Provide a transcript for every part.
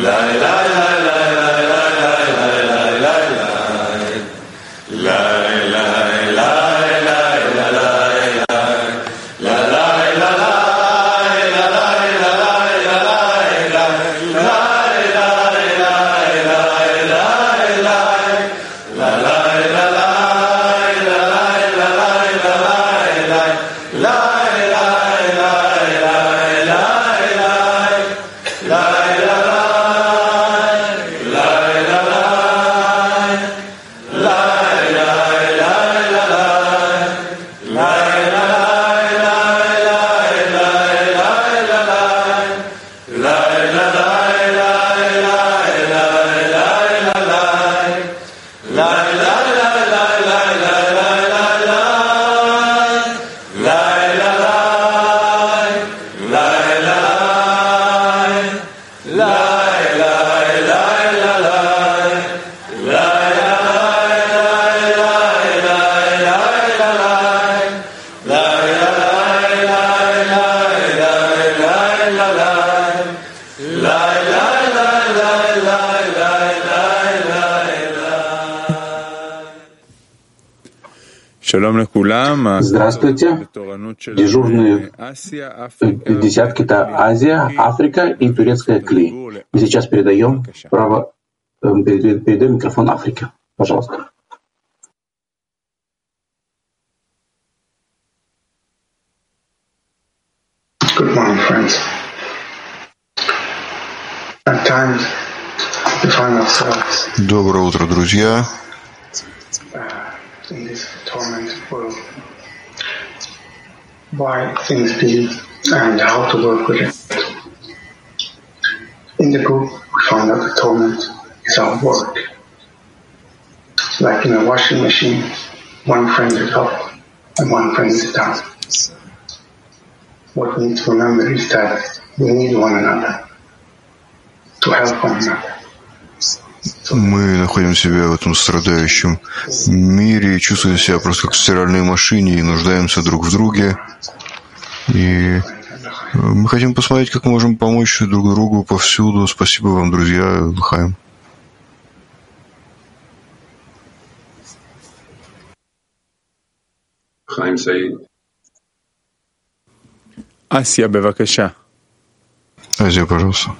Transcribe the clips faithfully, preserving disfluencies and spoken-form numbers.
Здравствуйте. Дежурные десятки — это Азия, Африка и турецкая Кли. И сейчас передаем право, передаем микрофон Африке. Пожалуйста. Good morning, friends. At times, we find ourselves. Доброе утро, друзья. In this tormented world, why things be and how to work with it. In the group, we found that the torment is our work. Like in a washing machine, one friend is up and one friend is down. What we need to remember is that we need one another to help one another. Мы находим себя в этом страдающем мире и чувствуем себя просто как в стиральной машине и нуждаемся друг в друге. И мы хотим посмотреть, как мы можем помочь друг другу повсюду. Спасибо вам, друзья. Лхаим. Хаим Саид. Асия, бевакаша. Азия, пожалуйста.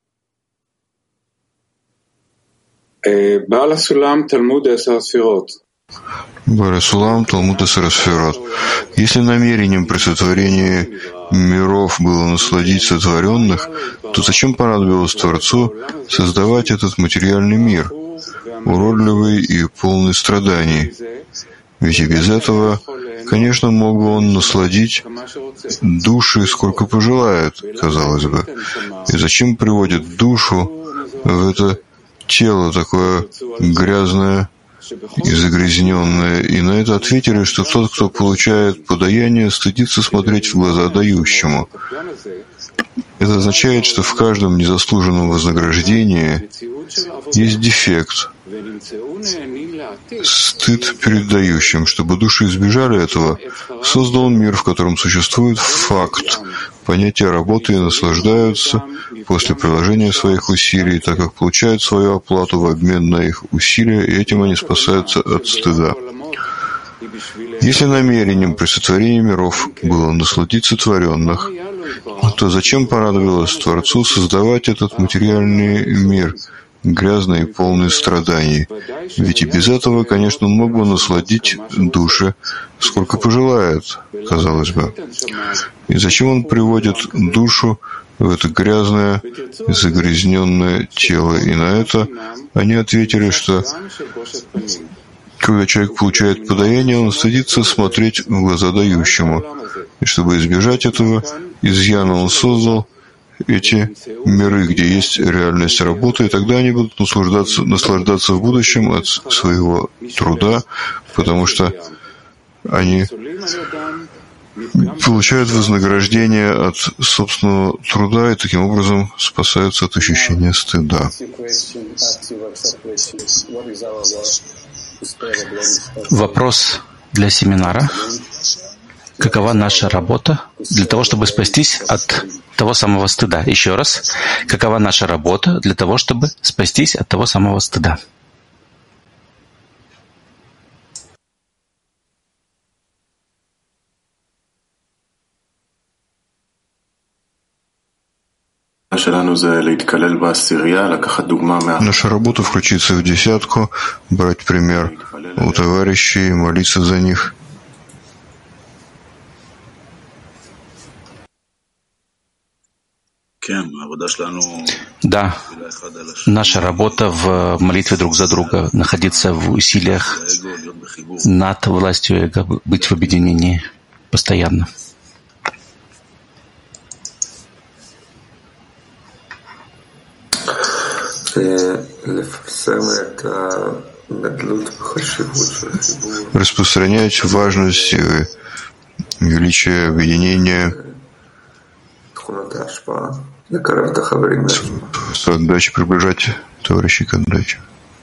בעל הסולם תלמוד עשר הספירות. Барасулам, Талмуд Асарасферот. Если намерением при сотворении миров было насладить сотворенных, то зачем понадобилось Творцу создавать этот материальный мир, уродливый и полный страданий? Ведь и без этого, конечно, мог бы он насладить души сколько пожелает, казалось бы. И зачем приводит душу в это тело такое грязное и загрязненное, и на это ответили, что тот, кто получает подаяние, стыдится смотреть в глаза дающему. Это означает, что в каждом незаслуженном вознаграждении есть дефект, стыд перед дающим. Чтобы души избежали этого, создал он мир, в котором существует факт, понятия работы и наслаждаются после приложения своих усилий, так как получают свою оплату в обмен на их усилия, и этим они спасаются от стыда. Если намерением при сотворении миров было насладить сотворенных, то зачем понадобилось Творцу создавать этот материальный мир, грязный и полный страданий? Ведь и без этого, конечно, он мог бы насладить души сколько пожелает, казалось бы. И зачем он приводит душу в это грязное, загрязненное тело? И на это они ответили, что когда человек получает подаяние, он стыдится смотреть в глаза дающему. И чтобы избежать этого изъяна, он создал эти миры, где есть реальность работы, и тогда они будут наслаждаться, наслаждаться в будущем от своего труда, потому что они получают вознаграждение от собственного труда и таким образом спасаются от ощущения стыда. Вопрос для семинара. какова наша работа для того, чтобы спастись от того самого стыда. Еще раз, какова наша работа для того, чтобы спастись от того самого стыда. Наша работа — включиться в десятку, брать пример у товарищей, молиться за них. Да, наша работа в молитве друг за друга, находиться в усилиях над властью эго, быть в объединении постоянно. Распространять важность и величие объединения, с отдачей приближать товарищей к отдаче.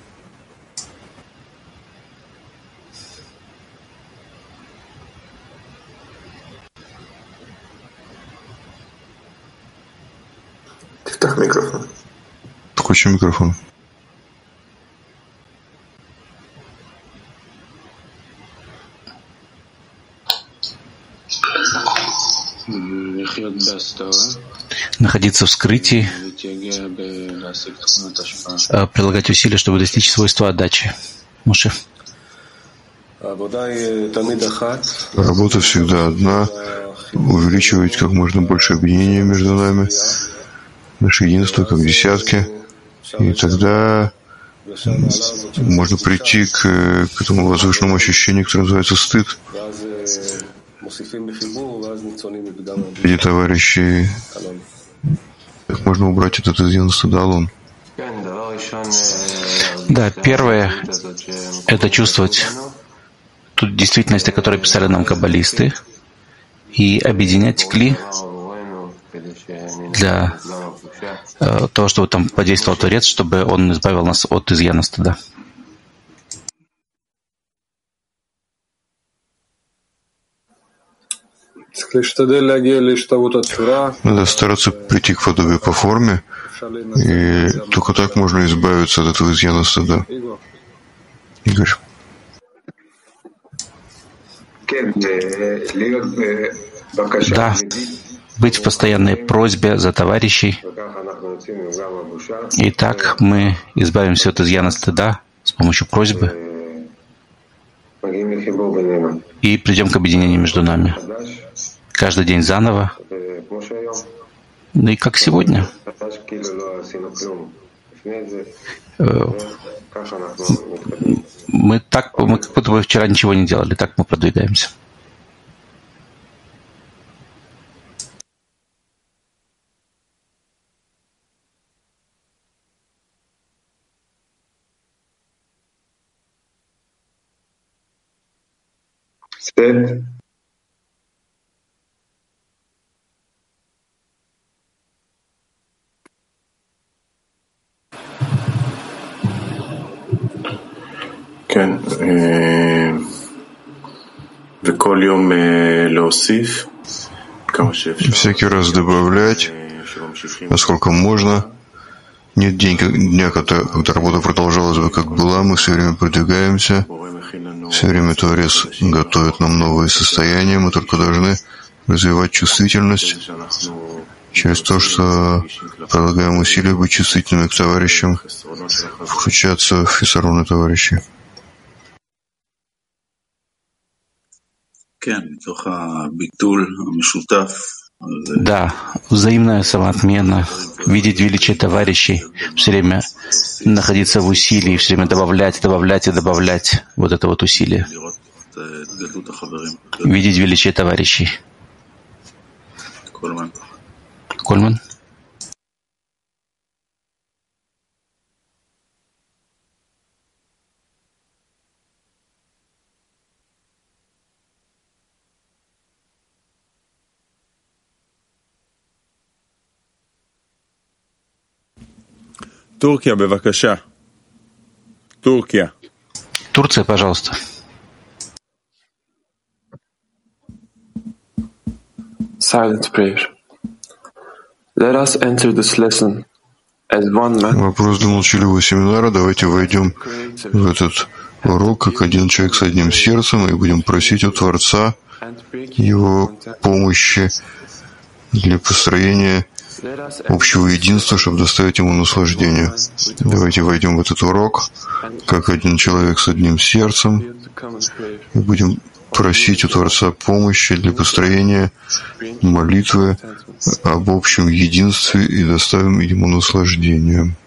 Включи микрофон. Находиться в скрытии, прилагать усилия, чтобы достичь свойства отдачи. Моше. Работа всегда одна, увеличивать как можно больше объединения между нами, наше единство как десятки, и тогда можно прийти к, к этому возвышенному ощущению, которое называется стыд. Среди товарищей как можно убрать этот единство далон. Да, первое — это чувствовать ту действительность, о которой писали нам каббалисты, и объединять кли для э, того, чтобы там подействовал Творец, чтобы он избавил нас от изъяна стыда. Надо стараться прийти к подобию по форме, и только так можно избавиться от этого изъяна стыда. Игорь. Да, быть в постоянной просьбе за товарищей. И так мы избавимся от изъяна стыда с помощью просьбы и придем к объединению между нами. Каждый день заново. Ну и как сегодня. Мы так, мы как будто бы вчера ничего не делали, так мы продвигаемся. Всякий раз добавлять, насколько можно. Нет дня, когда, когда работа продолжалась бы, как была. Мы все время продвигаемся. Все время Творец готовит нам новые состояния. Мы только должны развивать чувствительность через то, что прилагаем усилия быть чувствительными к товарищам, включаться в хисароны товарищей. Да, взаимная самоотмена, видеть величие товарищей, все время находиться в усилии, все время добавлять, добавлять и добавлять вот это вот усилие. Видеть величие товарищей. Кольман? Турция, бевакаша. Турция. Турция, пожалуйста. silent prayer. Let us enter this lesson as one man. Вопрос для молчаливого семинара. Давайте войдем в этот урок как один человек с одним сердцем и будем просить у Творца Его помощи для построения общего единства, чтобы доставить ему наслаждение. Давайте войдем в этот урок как один человек с одним сердцем и будем просить у Творца помощи для построения молитвы об общем единстве и доставим ему наслаждение.